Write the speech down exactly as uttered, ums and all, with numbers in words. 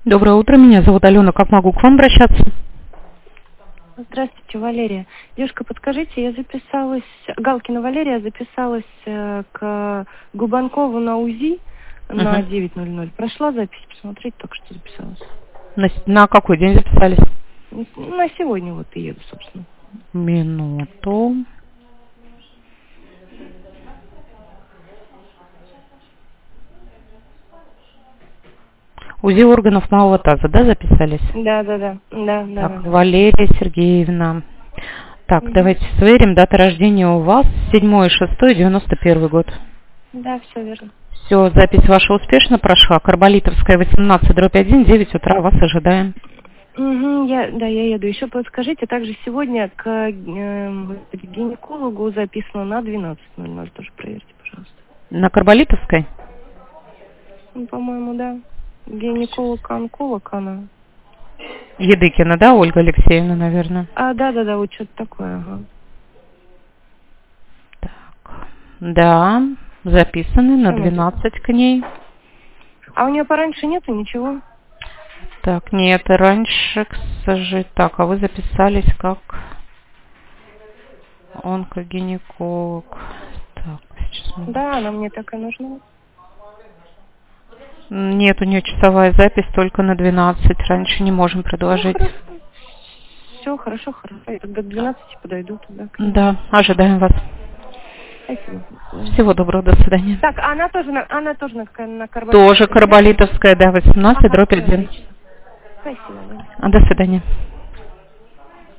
Доброе утро, меня зовут Алена. Как могу к вам обращаться? Здравствуйте, Валерия. Девушка, подскажите, я записалась, Галкина Валерия, записалась э, к Губанкову на УЗИ на Угу. девять ноль ноль. Прошла запись, посмотреть, только что записалась. На, с- на какой день записались? На сегодня вот и еду, собственно. Минуту. УЗИ органов малого таза, да, записались? Да, да, да, да, да, Так, да. Валерия Сергеевна. Так, Угу. давайте сверим. Дата рождения у вас седьмое шестое девяносто первый год. Да, все верно. Все, запись ваша успешно прошла. Карболитовская, восемнадцать дробь один, девять утра вас ожидаем. Угу, я, да, я еду. Еще подскажите, также сегодня к э, гинекологу записано на двенадцать ноль ноль. Тоже проверьте, пожалуйста. На Карболитовской? Ну, по-моему, да. Гинеколог-онколог она. Едыкина, да, Ольга Алексеевна, наверное? А, да-да-да, вот что-то такое, ага. Так, да, записаны на Что написано? двенадцать к ней. А у нее пораньше нету ничего? Так, нет, раньше, к сожалению. Так, а вы записались как онкогинеколог. Так, сейчас мы... Да, она мне так и нужна. Нет, у нее часовая запись только на двенадцать. Раньше не можем Ну, предложить. хорошо. Все, хорошо, хорошо. Я тогда к двенадцати подойду туда. к ней. Да, ожидаем вас. Спасибо. Всего доброго, до свидания. Так, а она тоже на, она тоже на, ка- на Карболитовской, Тоже да? Карболитовская, да, восемнадцать Ага, дробь всё, один. отлично. Спасибо, да. До свидания.